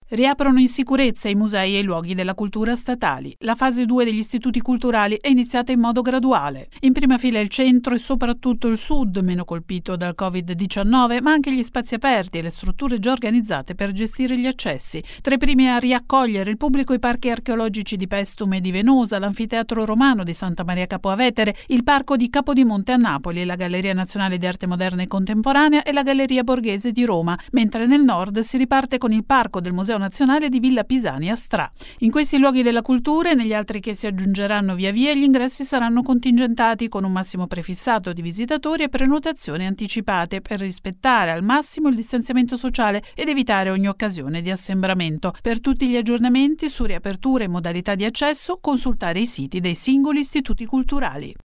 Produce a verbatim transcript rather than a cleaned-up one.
Riaprono in sicurezza i musei e i luoghi della cultura statali. La fase due degli istituti culturali è iniziata in modo graduale. In prima fila il centro e soprattutto il sud, meno colpito dal covid diciannove, ma anche gli spazi aperti e le strutture già organizzate per gestire gli accessi. Tra i primi a riaccogliere il pubblico i parchi archeologici di Paestum e di Venosa, l'anfiteatro romano di Santa Maria Capua Vetere, il parco di Capodimonte a Napoli, la Galleria Nazionale di Arte Moderna e Contemporanea e la Galleria Borghese di Roma, mentre nel nord si riparte con il parco del Museo Nazionale di Villa Pisani a Stra. In questi luoghi della cultura e negli altri che si aggiungeranno via via, gli ingressi saranno contingentati con un massimo prefissato di visitatori e prenotazioni anticipate per rispettare al massimo il distanziamento sociale ed evitare ogni occasione di assembramento. Per tutti gli aggiornamenti su riaperture e modalità di accesso, consultare i siti dei singoli istituti culturali.